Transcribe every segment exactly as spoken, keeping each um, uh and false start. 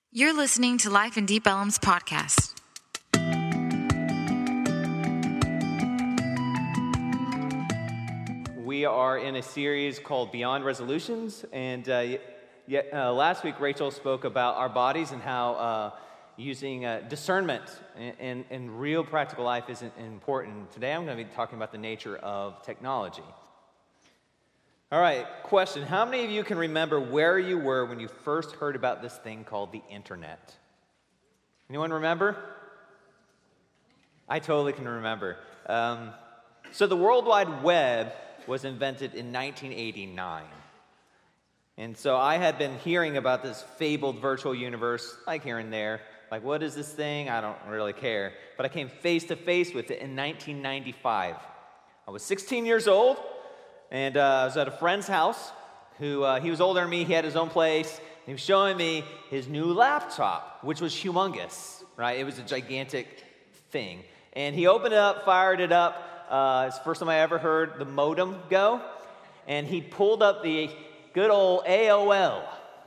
You're listening to Life in Deep Ellum's podcast. We are in a series called Beyond Resolutions, and uh, yet, uh, last week Rachel spoke about our bodies and how uh, using uh, discernment in, in, in real practical life is important. Today I'm going to be talking about the nature of technology. All right, question. How many of you can remember where you were when you first heard about this thing called the internet? Anyone remember? I totally can remember. Um, so the World Wide Web was invented in nineteen eighty-nine. And so I had been hearing about this fabled virtual universe, like here and there. Like, what is this thing? I don't really care. But I came face to face with it in nineteen ninety-five. I was sixteen years old. And uh, I was at a friend's house who, uh, he was older than me, he had his own place. He was showing me his new laptop, which was humongous, right? It was a gigantic thing. And he opened it up, fired it up. Uh, it's the first time I ever heard the modem go. And he pulled up the good old A O L,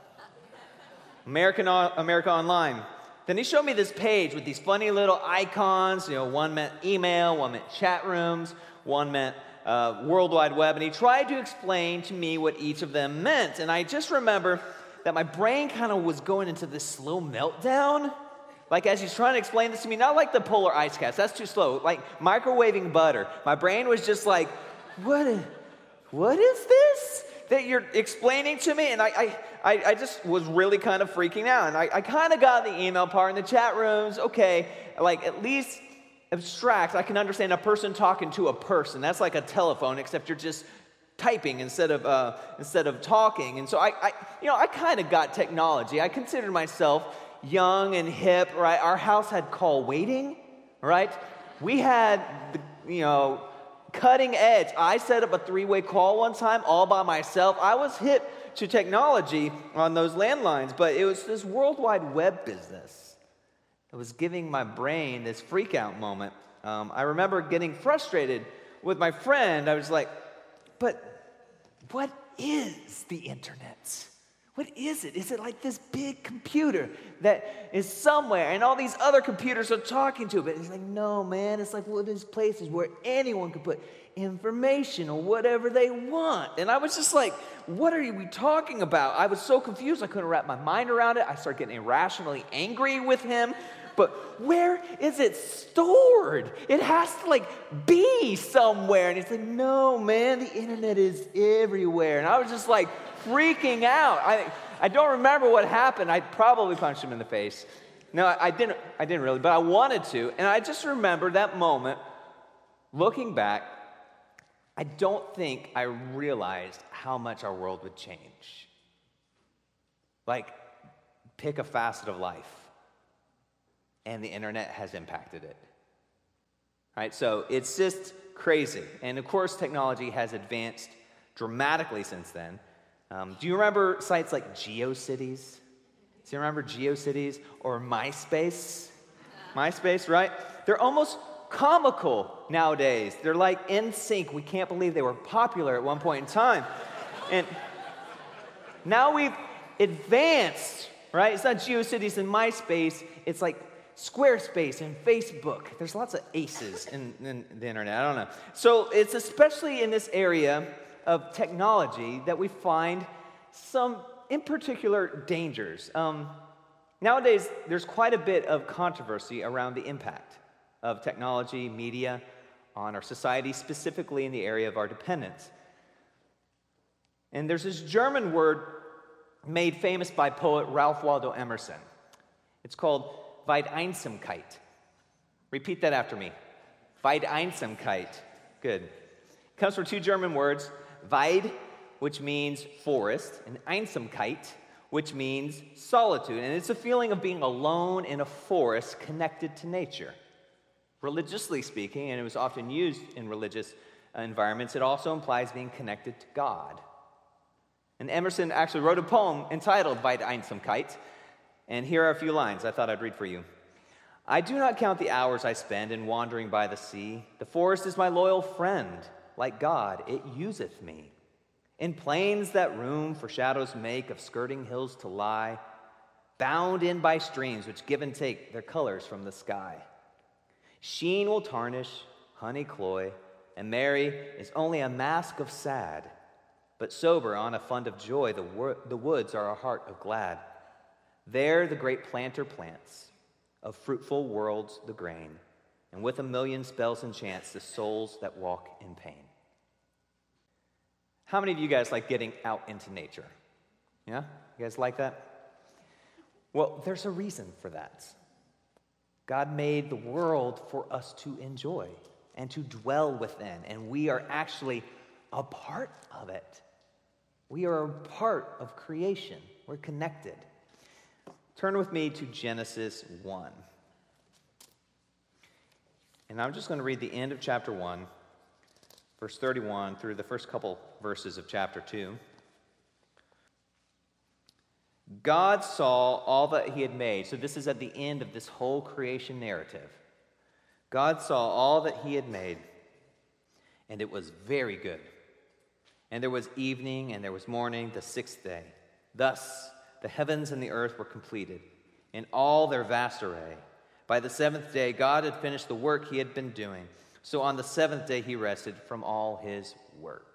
American o- America Online. Then he showed me this page with these funny little icons. You know, one meant email, one meant chat rooms, one meant Uh, World Wide Web, and he tried to explain to me what each of them meant. And I just remember that my brain kind of was going into this slow meltdown. Like as he's trying to explain this to me, not like the polar ice caps, that's too slow, like microwaving butter. My brain was just like, what, what is this that you're explaining to me? And I, I, I, I just was really kind of freaking out. And I, I kind of got the email part in the chat rooms, okay, like at least abstract, I can understand a person talking to a person. That's like a telephone, except you're just typing instead of uh, instead of talking. And so I, I you know, I kind of got technology. I considered myself young and hip, right? Our house had call waiting, right? We had, the, you know, cutting edge. I set up a three-way call one time all by myself. I was hip to technology on those landlines, but it was this World Wide Web business. It was giving my brain this freak out moment. Um, I remember getting frustrated with my friend. I was like, but what is the internet? What is it? Is it like this big computer that is somewhere and all these other computers are talking to it? But he's like, no, man. It's like one of these places where anyone can put information or whatever they want. And I was just like, what are we talking about? I was so confused. I couldn't wrap my mind around it. I started getting irrationally angry with him. But where is it stored? It has to, like, be somewhere. And he's like, no, man, the internet is everywhere. And I was just, like, freaking out. I I don't remember what happened. I probably punched him in the face. No, I, I didn't I didn't really, but I wanted to. And I just remember that moment, looking back, I don't think I realized how much our world would change. Like, pick a facet of life. And the internet has impacted it. All right, so it's just crazy. And of course, technology has advanced dramatically since then. Um, do you remember sites like GeoCities? Do you remember GeoCities or MySpace? MySpace, right? They're almost comical nowadays. They're like in sync. We can't believe they were popular at one point in time. And now we've advanced, right? It's not GeoCities and MySpace. It's like Squarespace and Facebook. There's lots of aces in, in the internet. I don't know. So it's especially in this area of technology that we find some, in particular, dangers. Um, nowadays, there's quite a bit of controversy around the impact of technology, media, on our society, specifically in the area of our dependence. And there's this German word made famous by poet Ralph Waldo Emerson. It's called Weiteinsamkeit. Repeat that after me. Weiteinsamkeit. Good. It comes from two German words, Weid, which means forest, and Einsamkeit, which means solitude. And it's a feeling of being alone in a forest connected to nature. Religiously speaking, and it was often used in religious environments, it also implies being connected to God. And Emerson actually wrote a poem entitled Weiteinsamkeit. And here are a few lines I thought I'd read for you. I do not count the hours I spend in wandering by the sea. The forest is my loyal friend. Like God, it useth me. In plains that room for shadows make of skirting hills to lie, bound in by streams which give and take their colors from the sky. Sheen will tarnish, honey cloy, and merry is only a mask of sad. But sober on a fund of joy, the, wor- the woods are a heart of glad. There the great planter plants, of fruitful worlds the grain, and with a million spells and chants, the souls that walk in pain. How many of you guys like getting out into nature? Yeah? You guys like that? Well, there's a reason for that. God made the world for us to enjoy and to dwell within, and we are actually a part of it. We are a part of creation. We're connected. Turn with me to Genesis one. And I'm just going to read the end of chapter one, verse thirty-one, through the first couple verses of chapter two. God saw all that he had made. So this is at the end of this whole creation narrative. God saw all that he had made, and it was very good. And there was evening, and there was morning, the sixth day. Thus the heavens and the earth were completed, in all their vast array. By the seventh day, God had finished the work he had been doing. So on the seventh day, he rested from all his work.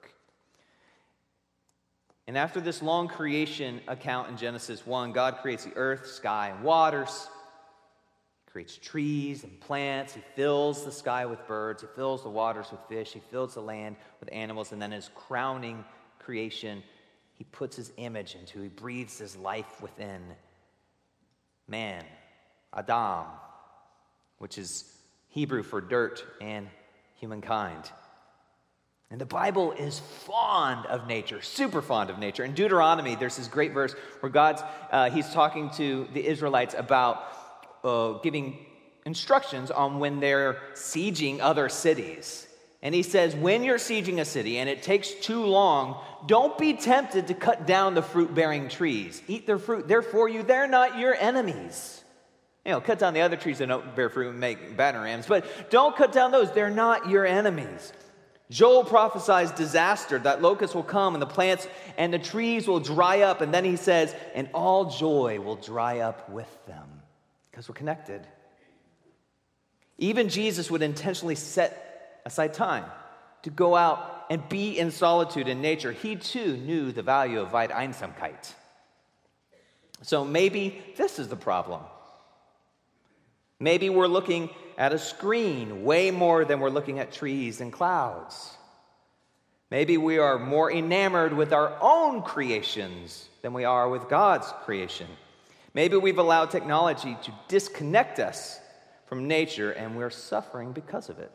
And after this long creation account in Genesis one, God creates the earth, sky, and waters. He creates trees and plants. He fills the sky with birds. He fills the waters with fish. He fills the land with animals. And then his crowning creation, he puts his image into. He breathes his life within man, Adam, which is Hebrew for dirt and humankind. And the Bible is fond of nature, super fond of nature. In Deuteronomy, there's this great verse where God's, uh, he's talking to the Israelites about uh, giving instructions on when they're sieging other cities. And he says, when you're sieging a city and it takes too long, don't be tempted to cut down the fruit-bearing trees. Eat their fruit. They're for you. They're not your enemies. You know, cut down the other trees that don't bear fruit and make battering rams, but don't cut down those. They're not your enemies. Joel prophesies disaster, that locusts will come and the plants and the trees will dry up. And then he says, and all joy will dry up with them, because we're connected. Even Jesus would intentionally set aside time to go out and be in solitude in nature. He too knew the value of Einsamkeit. So maybe this is the problem. Maybe we're looking at a screen way more than we're looking at trees and clouds. Maybe we are more enamored with our own creations than we are with God's creation. Maybe we've allowed technology to disconnect us from nature, and we're suffering because of it.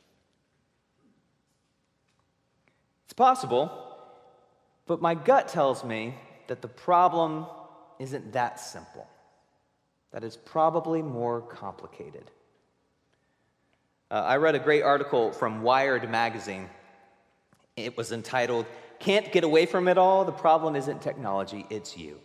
It's possible, but my gut tells me that the problem isn't that simple. That is probably more complicated. Uh, I read a great article from Wired magazine. It was entitled, "Can't Get Away from It All? The Problem Isn't Technology, It's You."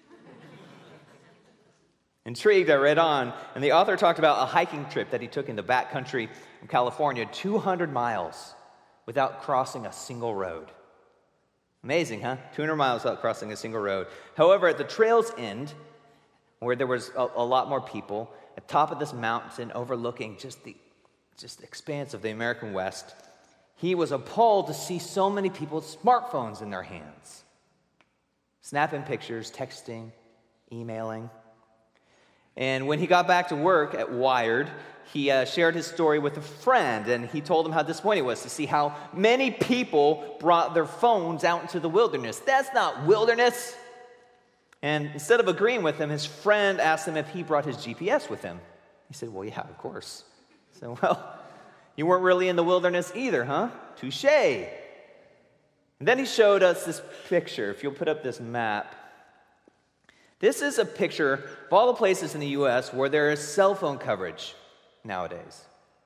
Intrigued, I read on, and the author talked about a hiking trip that he took into backcountry in California, two hundred miles without crossing a single road. Amazing, huh? two hundred miles without crossing a single road. However, at the trail's end, where there was a, a lot more people, at the top of this mountain overlooking just the just the expanse of the American West, he was appalled to see so many people with smartphones in their hands, snapping pictures, texting, emailing. And when he got back to work at Wired, he uh, shared his story with a friend, and he told him how disappointed he was to see how many people brought their phones out into the wilderness. That's not wilderness. And instead of agreeing with him, his friend asked him if he brought his G P S with him. He said, well, yeah, of course. He said, well, you weren't really in the wilderness either, huh? Touché. And then he showed us this picture. If you'll put up this map. This is a picture of all the places in the U S where there is cell phone coverage nowadays.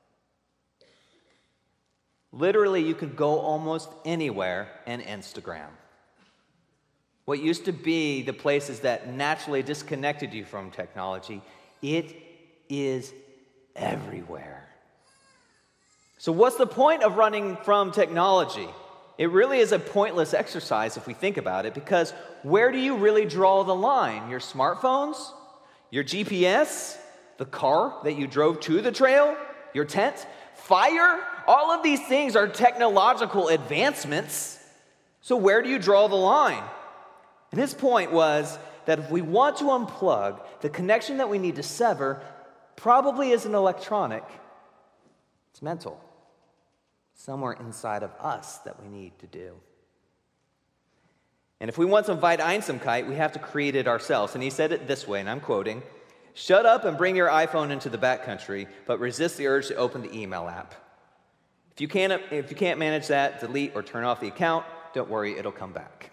Literally, you could go almost anywhere and Instagram. What used to be the places that naturally disconnected you from technology, it is everywhere. So what's the point of running from technology? It really is a pointless exercise if we think about it, because where do you really draw the line? Your smartphones? Your G P S? The car that you drove to the trail? Your tent? Fire? All of these things are technological advancements. So where do you draw the line? And his point was that if we want to unplug, the connection that we need to sever probably isn't electronic, it's mental. Somewhere inside of us that we need to do. And if we want some Weihnachtsamkeit, we have to create it ourselves. And he said it this way, and I'm quoting, "Shut up and bring your iPhone into the backcountry, but resist the urge to open the email app. If you can't, if you can't manage that, delete or turn off the account. Don't worry, it'll come back."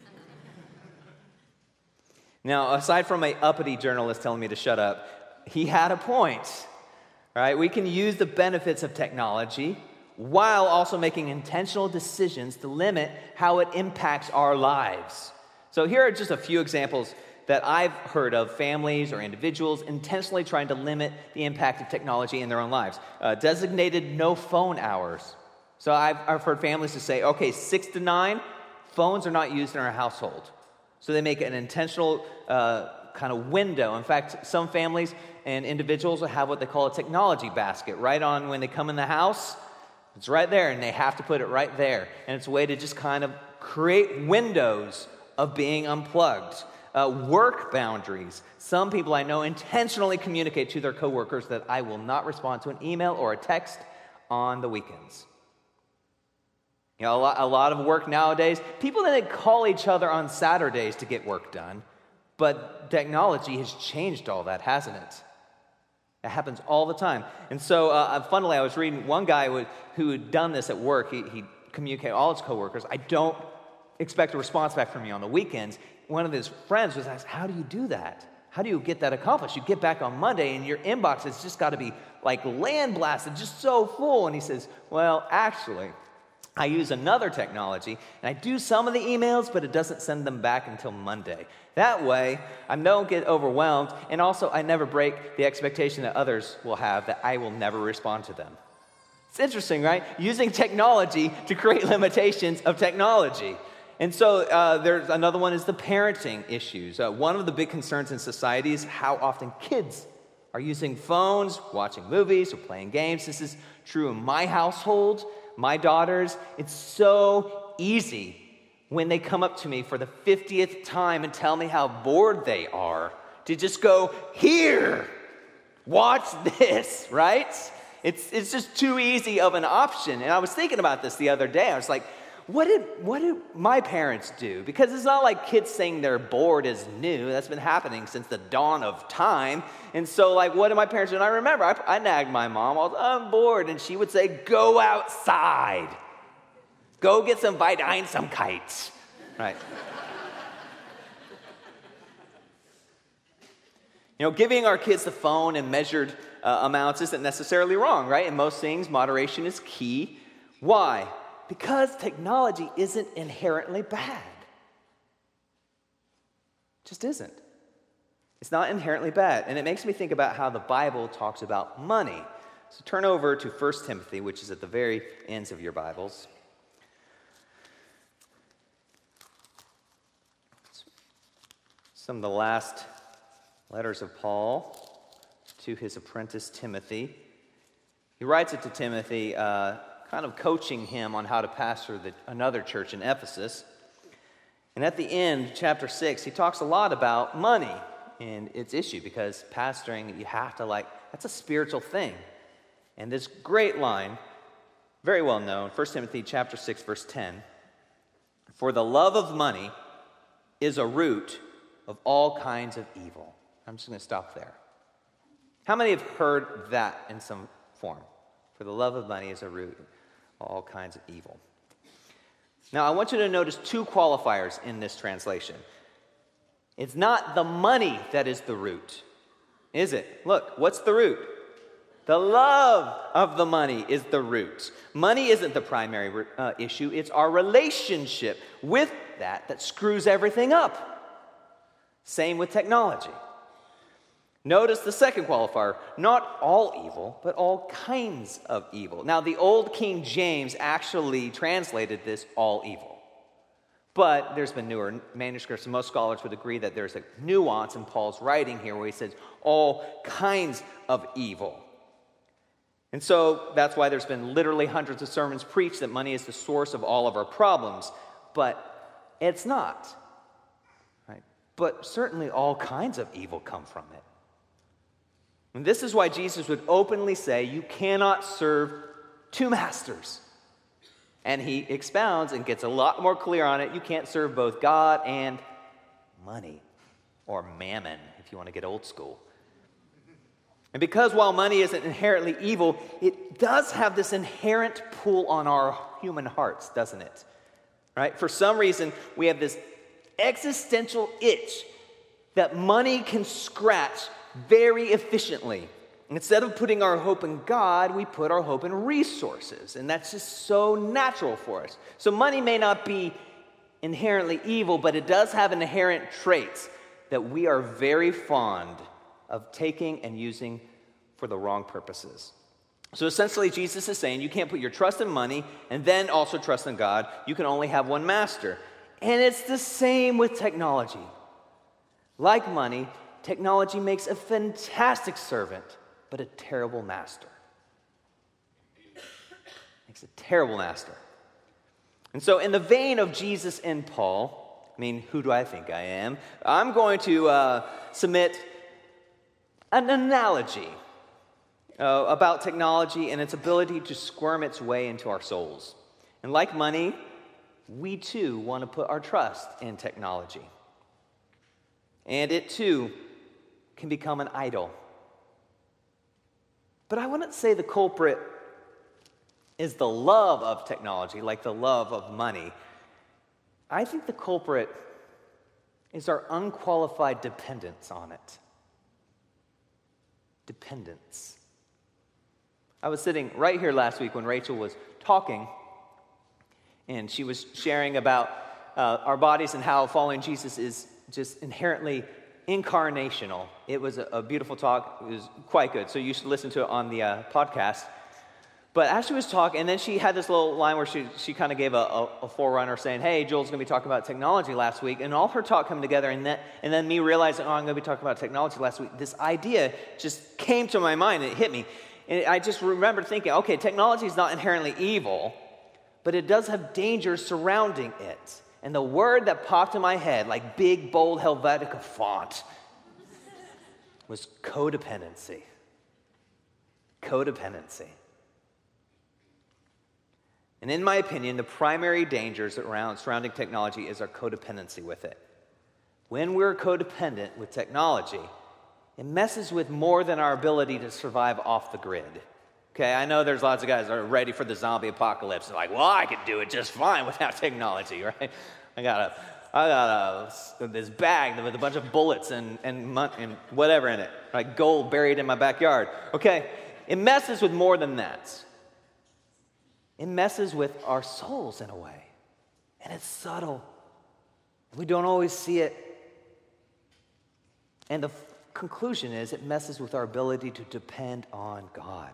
Now, aside from a uppity journalist telling me to shut up, he had a point. Right? We can use the benefits of technology while also making intentional decisions to limit how it impacts our lives. So here are just a few examples that I've heard of families or individuals intentionally trying to limit the impact of technology in their own lives. Uh, designated no phone hours. So I've, I've heard families to say, okay, six to nine, phones are not used in our household. So they make an intentional uh, kind of window. In fact, some families and individuals will have what they call a technology basket right on when they come in the house. It's right there, and they have to put it right there. And it's a way to just kind of create windows of being unplugged. Uh, work boundaries. Some people I know intentionally communicate to their coworkers that I will not respond to an email or a text on the weekends. You know, a lot, a lot of work nowadays, people didn't call each other on Saturdays to get work done, but technology has changed all that, hasn't it? It happens all the time. And so, uh, funnily, I was reading one guy who, who had done this at work. He, he communicated all his coworkers, I don't expect a response back from you on the weekends. One of his friends was asked, how do you do that? How do you get that accomplished? You get back on Monday, and your inbox has just got to be like land blasted, just so full. And he says, well, actually, I use another technology, and I do some of the emails, but it doesn't send them back until Monday. That way, I don't get overwhelmed, and also I never break the expectation that others will have that I will never respond to them. It's interesting, right? Using technology to create limitations of technology. And so uh, there's another one is the parenting issues. Uh, one of the big concerns in society is how often kids are using phones, watching movies, or playing games. This is true in my household. My daughters, it's so easy when they come up to me for the fiftieth time and tell me how bored they are to just go, here, watch this, right? It's it's just too easy of an option. And I was thinking about this the other day. I was like, what did what did my parents do? Because it's not like kids saying they're bored is new. That's been happening since the dawn of time. And so, like, what did my parents do? And I remember, I, I nagged my mom. I was, I'm bored. And she would say, go outside. Go get some Weihnachtsamkeit. Right. You know, giving our kids the phone in measured uh, amounts isn't necessarily wrong, right? In most things, moderation is key. Why? Because technology isn't inherently bad. It just isn't. It's not inherently bad. And it makes me think about how the Bible talks about money. So turn over to First Timothy, which is at the very ends of your Bibles. Some of the last letters of Paul to his apprentice Timothy. He writes it to Timothy, uh, kind of coaching him on how to pastor the, another church in Ephesus. And at the end, chapter six, he talks a lot about money and its issue, because pastoring, you have to like, that's a spiritual thing. And this great line, very well known, First Timothy chapter six, verse ten, for the love of money is a root of all kinds of evil. I'm just going to stop there. How many have heard that in some form? For the love of money is a root of all kinds of evil. Now, I want you to notice two qualifiers in this translation. It's not the money that is the root, is it? Look, what's the root? The love of the money is the root. Money isn't the primary uh, issue. It's our relationship with that that screws everything up. Same with technology. Notice the second qualifier, not all evil, but all kinds of evil. Now, the old King James actually translated this all evil. But there's been newer manuscripts, and most scholars would agree that there's a nuance in Paul's writing here where he says all kinds of evil. And so that's why there's been literally hundreds of sermons preached that money is the source of all of our problems. But it's not. Right? But certainly all kinds of evil come from it. And this is why Jesus would openly say, you cannot serve two masters. And he expounds and gets a lot more clear on it. You can't serve both God and money, or mammon, if you want to get old school. And because while money isn't inherently evil, it does have this inherent pull on our human hearts, doesn't it? Right? For some reason, we have this existential itch that money can scratch very efficiently. Instead of putting our hope in God, we put our hope in resources. And that's just so natural for us. So money may not be inherently evil, but it does have inherent traits that we are very fond of taking and using for the wrong purposes. So essentially, Jesus is saying you can't put your trust in money and then also trust in God. You can only have one master. And it's the same with technology. Like money, technology makes a fantastic servant, but a terrible master. Makes a terrible master. And so in the vein of Jesus and Paul, I mean, who do I think I am? I'm going to uh, submit an analogy uh, about technology and its ability to squirm its way into our souls. And like money, we too want to put our trust in technology. And it too can become an idol. But I wouldn't say the culprit is the love of technology, like the love of money. I think the culprit is our unqualified dependence on it. Dependence. I was sitting right here last week when Rachel was talking, and she was sharing about uh, our bodies and how following Jesus is just inherently incarnational. It was a, a beautiful talk. It was quite good. So you should listen to it on the uh, podcast. But as she was talking, and then she had this little line where she, she kind of gave a, a, a forerunner saying, hey, Joel's going to be talking about technology last week. And all her talk coming together, and, that, and then me realizing, oh, I'm going to be talking about technology last week. This idea just came to my mind, and it hit me. And I just remember thinking, okay, technology is not inherently evil, but it does have dangers surrounding it. And the word that popped in my head, like big, bold Helvetica font, was codependency. Codependency. And in my opinion, the primary dangers around surrounding technology is our codependency with it. When we're codependent with technology, it messes with more than our ability to survive off the grid. Okay, I know there's lots of guys that are ready for the zombie apocalypse. They're like, well, I could do it just fine without technology, right? I got a, I got a, this bag with a bunch of bullets and, and, and whatever in it, like gold buried in my backyard. Okay, it messes with more than that. It messes with our souls in a way. And it's subtle. We don't always see it. And the f- conclusion is it messes with our ability to depend on God.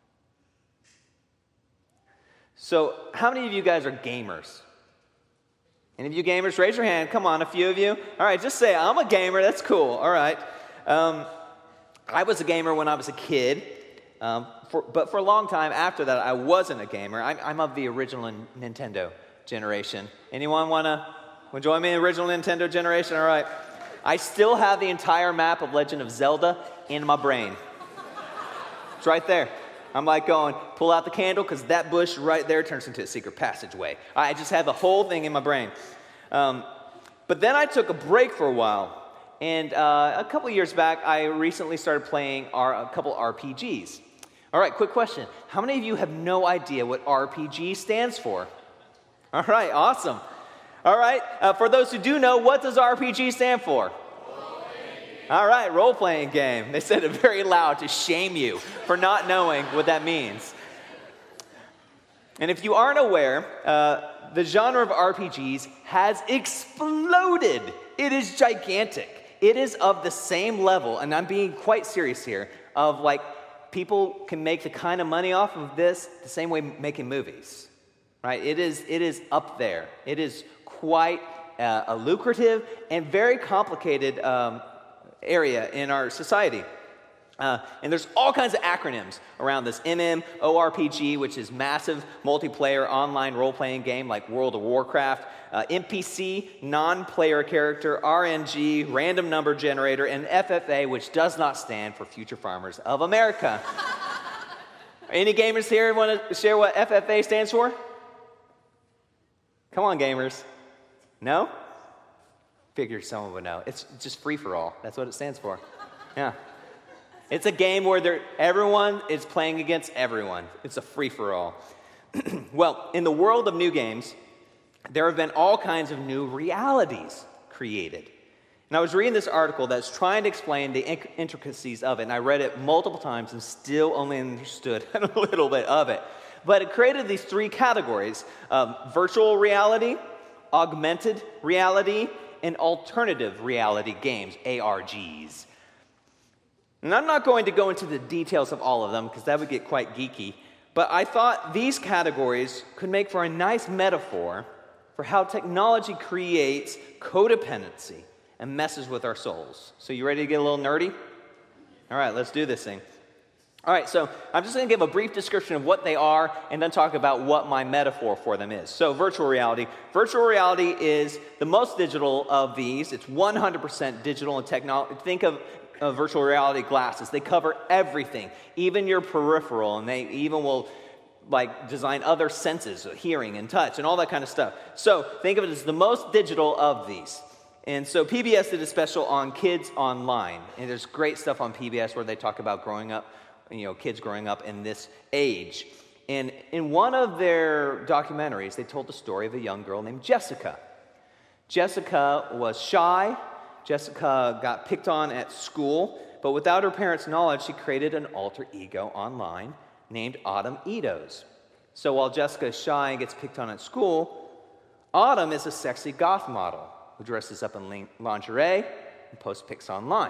So, how many of you guys are gamers? Any of you gamers? Raise your hand. Come on, a few of you. All right, just say, I'm a gamer. That's cool. All right. Um, I was a gamer when I was a kid. Um, for, but for a long time after that, I wasn't a gamer. I'm, I'm of the original Nintendo generation. Anyone want to join me in the original Nintendo generation? All right. I still have the entire map of Legend of Zelda in my brain. It's right there. I'm like going, pull out the candle, because that bush right there turns into a secret passageway. I just have the whole thing in my brain. Um, but then I took a break for a while. And uh, a couple years back, I recently started playing our, a couple R P Gs. All right, quick question. How many of you have no idea what R P G stands for? All right, awesome. All right, uh, for those who do know, what does R P G stand for? All right, role-playing game. They said it very loud to shame you for not knowing what that means. And if you aren't aware, uh, the genre of R P Gs has exploded. It is gigantic. It is of the same level, and I'm being quite serious here, of like people can make the kind of money off of this the same way making movies, right? It is, it is up there. It is quite uh, a lucrative and very complicated um, area in our society. Uh, and there's all kinds of acronyms around this. MMORPG, which is massive multiplayer online role-playing game like World of Warcraft. Uh, N P C, non-player character. R N G, random number generator. And F F A, which does not stand for Future Farmers of America. Any gamers here want to share what F F A stands for? Come on, gamers. No? Figured someone would know. It's just free-for-all. That's what it stands for. Yeah. It's a game where there, everyone is playing against everyone. It's a free-for-all. Well, in the world of new games, there have been all kinds of new realities created. And I was reading this article that's trying to explain the intricacies of it, and I read it multiple times and still only understood a little bit of it. But it created these three categories: um, virtual reality, augmented reality, and alternative reality games, A R Gs. And I'm not going to go into the details of all of them because that would get quite geeky, but I thought these categories could make for a nice metaphor for how technology creates codependency and messes with our souls. So you ready to get a little nerdy? All right, let's do this thing. All right, so I'm just going to give a brief description of what they are and then talk about what my metaphor for them is. So virtual reality. Virtual reality is the most digital of these. It's one hundred percent digital and technology. Think of Uh, virtual reality glasses. They cover everything, even your peripheral, and they even will like design other senses, hearing and touch and all that kind of stuff. So think of it as the most digital of these. And so P B S did a special on kids online, and there's great stuff on P B S where they talk about growing up, you know, kids growing up in this age. And in one of their documentaries, they told the story of a young girl named Jessica. Jessica was shy. Jessica got picked on at school, but without her parents' knowledge, she created an alter ego online named Autumn Edos. So while Jessica is shy and gets picked on at school, Autumn is a sexy goth model who dresses up in lingerie and posts pics online.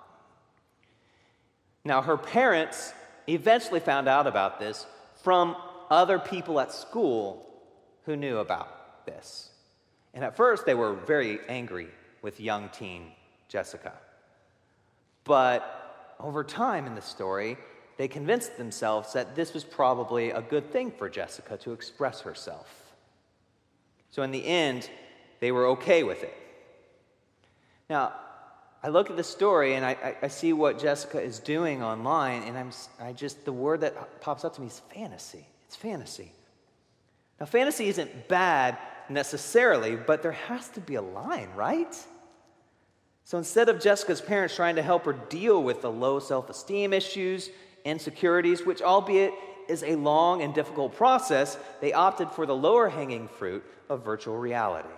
Now, her parents eventually found out about this from other people at school who knew about this. And at first, they were very angry with young teen Jessica. But over time in the story, they convinced themselves that this was probably a good thing for Jessica to express herself. So in the end, they were okay with it. Now, I look at the story and I, I, I see what Jessica is doing online, and I'm I just the word that pops up to me is fantasy. It's fantasy. Now, fantasy isn't bad necessarily, but there has to be a line, right? So instead of Jessica's parents trying to help her deal with the low self-esteem issues, insecurities, which albeit is a long and difficult process, they opted for the lower-hanging fruit of virtual reality.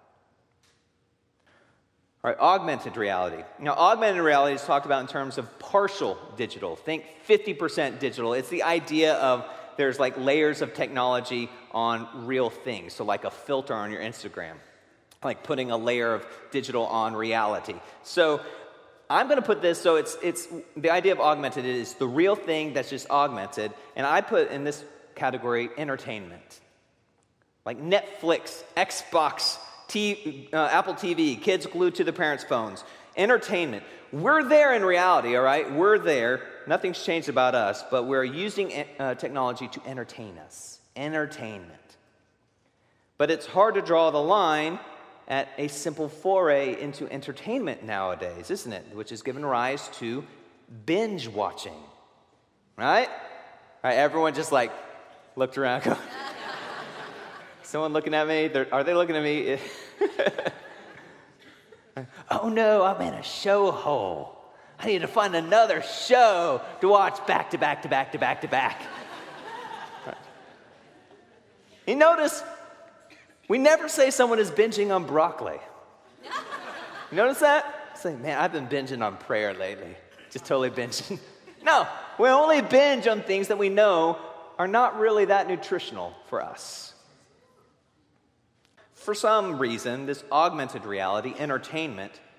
All right, augmented reality. Now, augmented reality is talked about in terms of partial digital. Think fifty percent digital. It's the idea of there's like layers of technology on real things, so like a filter on your Instagram, like putting a layer of digital on reality. So I'm going to put this, so it's it's the idea of augmented is the real thing that's just augmented, and I put in this category entertainment. Like Netflix, Xbox, T, uh, Apple T V, kids glued to the parents' phones. Entertainment. We're there in reality, all right? We're there. Nothing's changed about us, but we're using uh, technology to entertain us. Entertainment. But it's hard to draw the line at a simple foray into entertainment nowadays, isn't it? Which has given rise to binge watching, right? All right, everyone just like looked around. Go, someone looking at me? They're, are they looking at me? Oh no, I'm in a show hole. I need to find another show to watch back to back to back to back to back. Right. You notice we never say someone is binging on broccoli. You notice that? Say, man, I've been binging on prayer lately. Just totally binging. No, we only binge on things that we know are not really that nutritional for us. For some reason, this augmented reality, entertainment,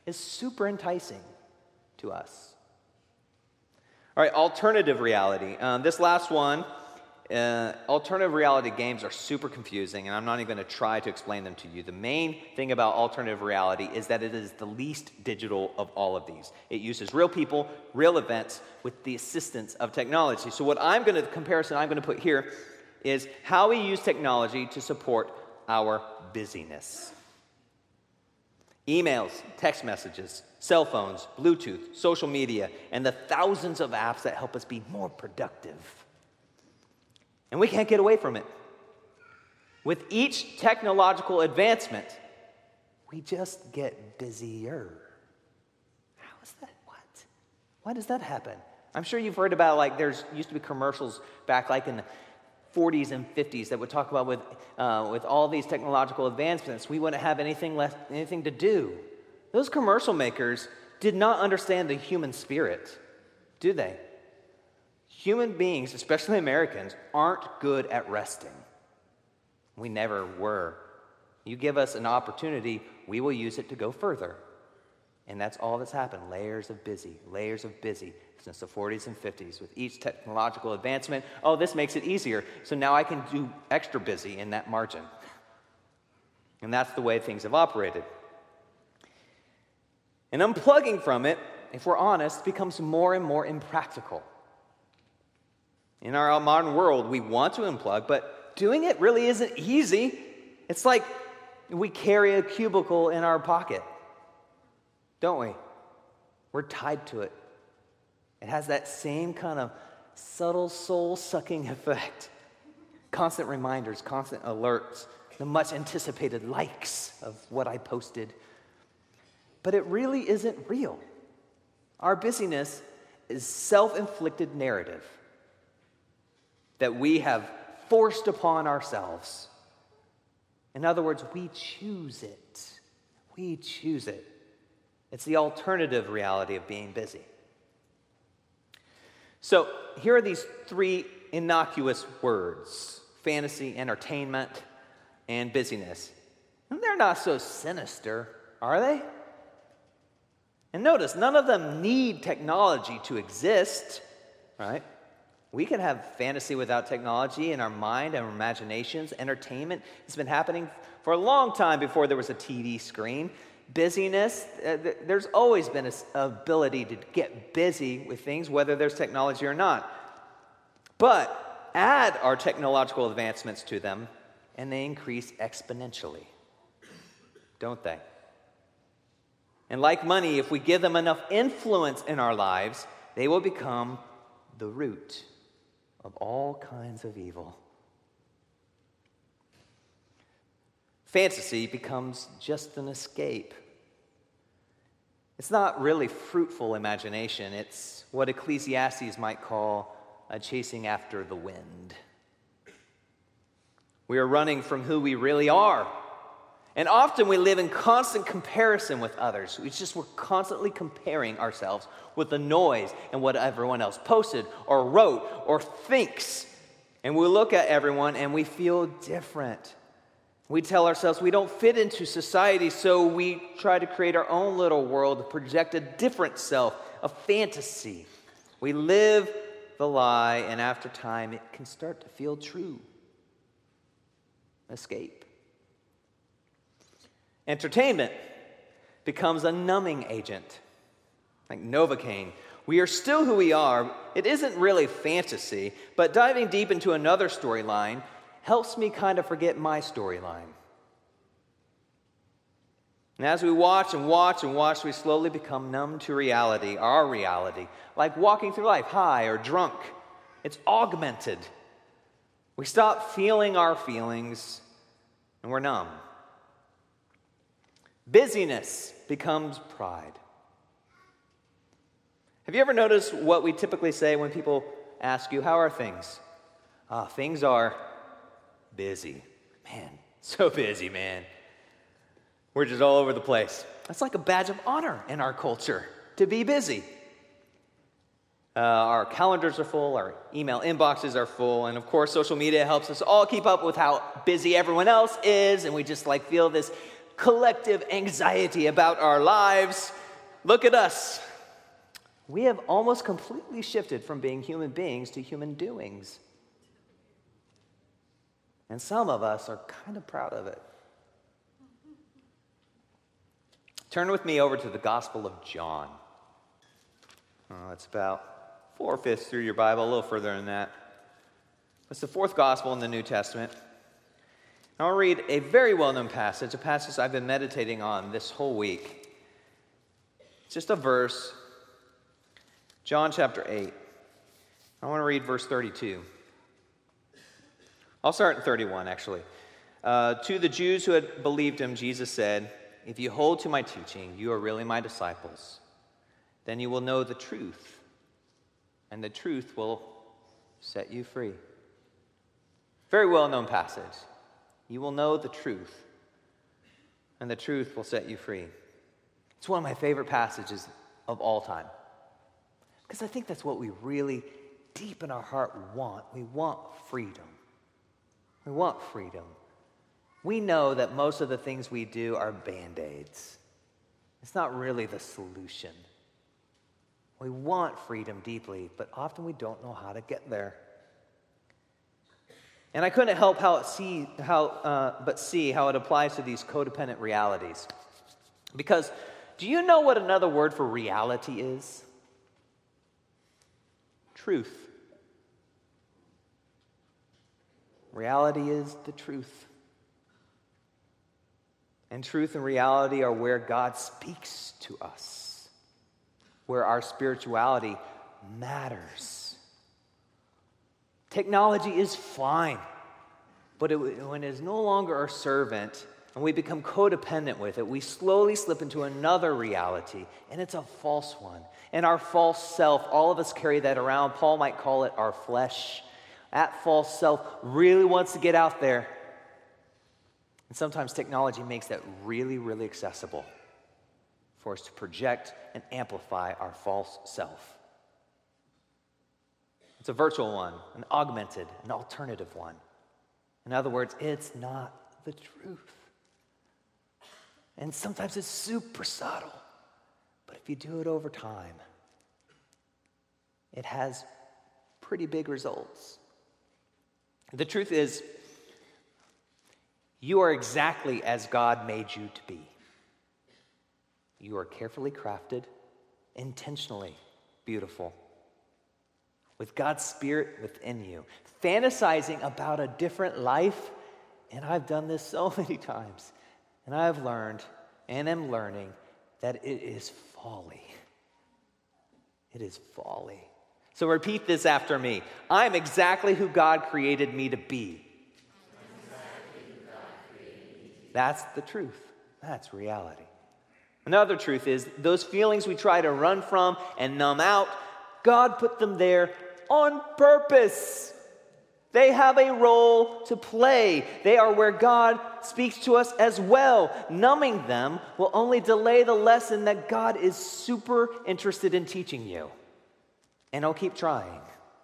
is super enticing to us. All right, alternative reality. Um, this last one, uh, alternative reality games are super confusing, and I'm not even going to try to explain them to you. The main thing about alternative reality is that it is the least digital of all of these. It uses real people, real events, with the assistance of technology. So what I'm going to, the comparison I'm going to put here is how we use technology to support our busyness. Emails, text messages, cell phones, Bluetooth, social media, and the thousands of apps that help us be more productive. And we can't get away from it. With each technological advancement, we just get busier. How is that? What? Why does that happen? I'm sure you've heard about, like, there's used to be commercials back like in the forties and fifties that would talk about with uh, with all these technological advancements, we wouldn't have anything left, anything to do. Those commercial makers did not understand the human spirit, do they? Human beings, especially Americans, aren't good at resting. We never were. You give us an opportunity, we will use it to go further. And that's all that's happened. Layers of busy, layers of busy since the forties and fifties. With each technological advancement, oh, this makes it easier, so now I can do extra busy in that margin. And that's the way things have operated. And unplugging from it, if we're honest, becomes more and more impractical. In our modern world, we want to unplug, but doing it really isn't easy. It's like we carry a cubicle in our pocket, don't we? We're tied to it. It has that same kind of subtle soul-sucking effect. Constant reminders, constant alerts, the much anticipated likes of what I posted. But it really isn't real. Our busyness is self-inflicted narrative that we have forced upon ourselves. In other words, we choose it. We choose it. It's the alternative reality of being busy. So here are these three innocuous words: fantasy, entertainment, and busyness. And they're not so sinister, are they? And notice, none of them need technology to exist, right? We can have fantasy without technology in our mind and our imaginations. Entertainment has been happening for a long time before there was a T V screen. Busyness, uh, th- there's always been an ability to get busy with things, whether there's technology or not. But add our technological advancements to them, and they increase exponentially, don't they? And like money, if we give them enough influence in our lives, they will become the root of all kinds of evil. Fantasy becomes just an escape. It's not really fruitful imagination. It's what Ecclesiastes might call a chasing after the wind. We are running from who we really are. And often we live in constant comparison with others. It's just we're constantly comparing ourselves with the noise and what everyone else posted or wrote or thinks. And we look at everyone and we feel different. We tell ourselves we don't fit into society, so we try to create our own little world, project a different self, a fantasy. We live the lie, and after time, it can start to feel true. Escape. Entertainment becomes a numbing agent, like Novocaine. We are still who we are. It isn't really fantasy, but diving deep into another storyline helps me kind of forget my storyline. And as we watch and watch and watch, we slowly become numb to reality, our reality. Like walking through life high or drunk. It's augmented. We stop feeling our feelings, and we're numb. Busyness becomes pride. Have you ever noticed what we typically say when people ask you, how are things? Ah, things are busy. Man, so busy, man. We're just all over the place. That's like a badge of honor in our culture, to be busy. Uh, our calendars are full, our email inboxes are full, and of course social media helps us all keep up with how busy everyone else is, and we just like feel this collective anxiety about our lives. Look at us. We have almost completely shifted from being human beings to human doings. And some of us are kind of proud of it. Turn with me over to the Gospel of John. Oh, it's about four-fifths through your Bible, a little further than that. It's the fourth Gospel in the New Testament. I'll read a very well-known passage, a passage I've been meditating on this whole week. It's just a verse, John chapter eight. I want to read verse thirty-two. I'll start in thirty-one, actually. Uh, to the Jews who had believed him, Jesus said, "If you hold to my teaching, you are really my disciples. Then you will know the truth, and the truth will set you free." Very well-known passage. You will know the truth, and the truth will set you free. It's one of my favorite passages of all time, because I think that's what we really, deep in our heart, want. We want freedom. We want freedom. We know that most of the things we do are Band-Aids. It's not really the solution. We want freedom deeply, but often we don't know how to get there. And I couldn't help how it see, how, uh, but see how it applies to these codependent realities. Because do you know what another word for reality is? Truth. Reality is the truth. And truth and reality are where God speaks to us, where our spirituality matters. Technology is fine, but it, when it is no longer our servant and we become codependent with it, we slowly slip into another reality, and it's a false one. And our false self, all of us carry that around. Paul might call it our flesh. That false self really wants to get out there. And sometimes technology makes that really, really accessible for us to project and amplify our false self. It's a virtual one, an augmented, an alternative one. In other words, it's not the truth. And sometimes it's super subtle. But if you do it over time, it has pretty big results. The truth is, you are exactly as God made you to be. You are carefully crafted, intentionally beautiful, with God's Spirit within you, fantasizing about a different life. And I've done this so many times. And I've learned and am learning that it is folly. It is folly. So repeat this after me. I'm exactly who God created me to be. That's the truth. That's reality. Another truth is those feelings we try to run from and numb out, God put them there on purpose. They have a role to play. They are where God speaks to us as well. Numbing them will only delay the lesson that God is super interested in teaching you. And I'll keep trying.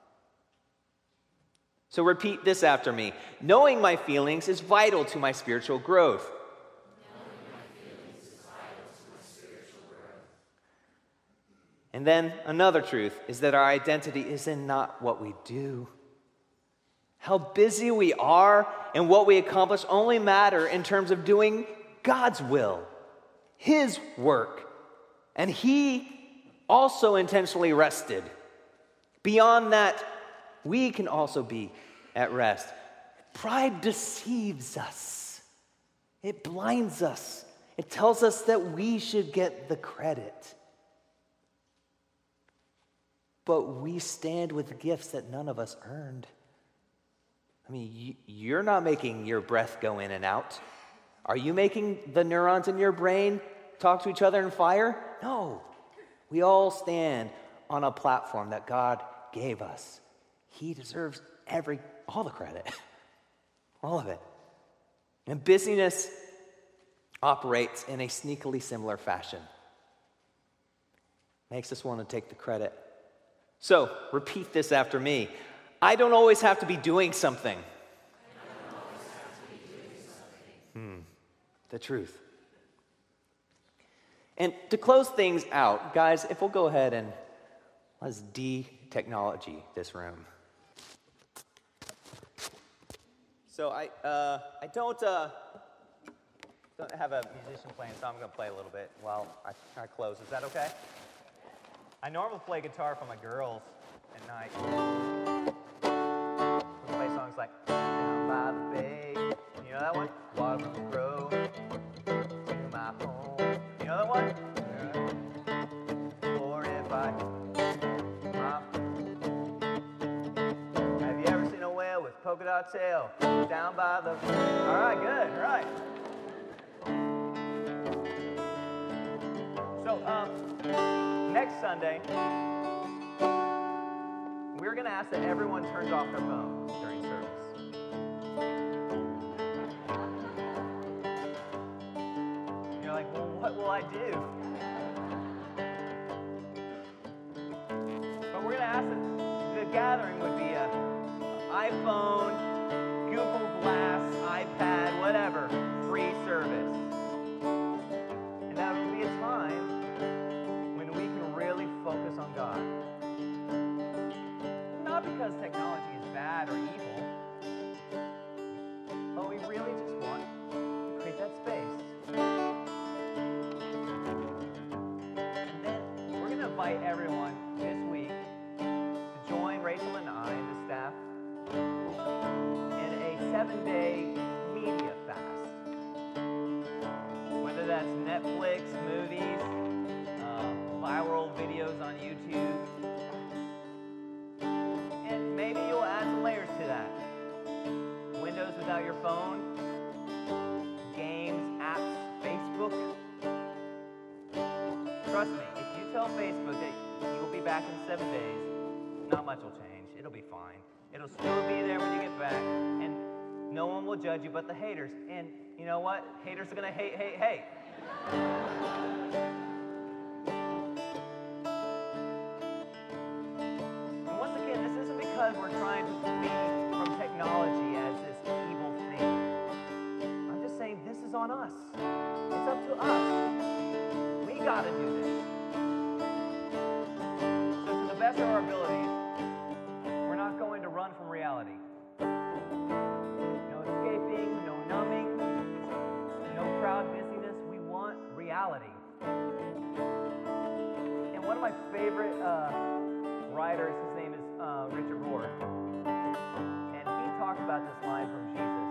So repeat this after me. Knowing my feelings is vital to my spiritual growth. Knowing my feelings is vital to my spiritual growth. And then another truth is that our identity is in not what we do. How busy we are and what we accomplish only matter in terms of doing God's will, His work. And He also intentionally rested. Beyond that, we can also be at rest. Pride deceives us. It blinds us. It tells us that we should get the credit. But we stand with gifts that none of us earned. I mean, you're not making your breath go in and out. Are you making the neurons in your brain talk to each other and fire? No. We all stand on a platform that God gave us. He deserves every, all the credit. All of it. And busyness operates in a sneakily similar fashion. Makes us want to take the credit. So, repeat this after me. I don't always have to be doing something. I don't always have to be doing something. Hmm. The truth. And to close things out, guys, if we'll go ahead and let's de-technology this room. So I uh, I don't uh, don't have a musician playing, so I'm going to play a little bit while I, I close. Is that okay? I normally play guitar for my girls at night. We play songs like Down by the Bay. You know that one? Watermelons grow to my home. You know that one? Or if I... Have you ever seen a whale with polka dot tail down by the... All right, good, all right. So, um, next Sunday, we're going to ask that everyone turns off their phones during service. You're like, well, what will I do? But we're going to ask that the gathering would be a iPhone, Google Glass, iPad, whatever, free service. And that will be a time when we can really focus on God. Not because technology is bad or evil, but we really just want to create that space. And then we're going to invite everyone this week to join Rachel and I and the staff in a seven-day media fast. Whether that's Netflix, movies, uh, viral videos on YouTube, and maybe you'll add some layers to that. Windows without your phone, games, apps, Facebook. Trust me, if you tell Facebook that you'll be back in seven days, not much will change. It'll be fine. It'll still be there when you get back, and no one will judge you but the haters. And you know what? Haters are going to hate, hate, hate. And once again, this isn't because we're trying to flee from technology as this evil thing. I'm just saying this is on us. It's up to us. We got to do this. So to the best of our abilities, we're not going to run from reality. No escaping, no numbing, no crowd busyness. We want reality. And one of my favorite uh, writers, his name is uh, Richard Rohr, and he talks about this line from Jesus.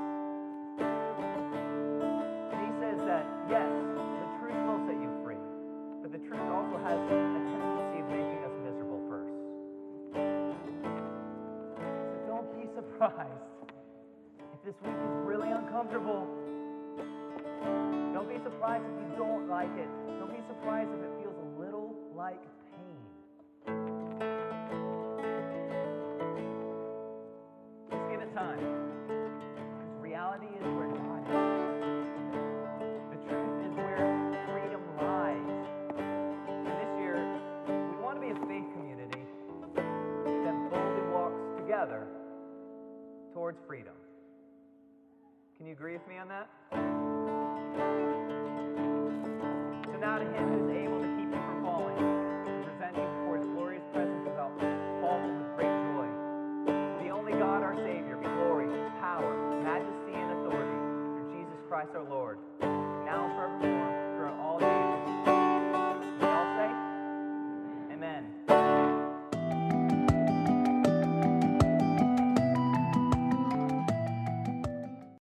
And he says that, yes, the truth will set you free, but the truth also has a tendency of making us miserable first. So don't be surprised if this week is really uncomfortable. Don't be surprised if you don't like it. Don't be surprised if it feels a little like pain. Just give it time. Because reality is where God is. The truth is where freedom lies. And this year, we want to be a faith community that boldly walks together towards freedom. Can you agree with me on that? So now to him who is able to keep you from falling, and present you before his glorious presence without fault and with great joy. The only God, our Savior, be glory, power, majesty, and authority through Jesus Christ our Lord, now and forevermore, throughout all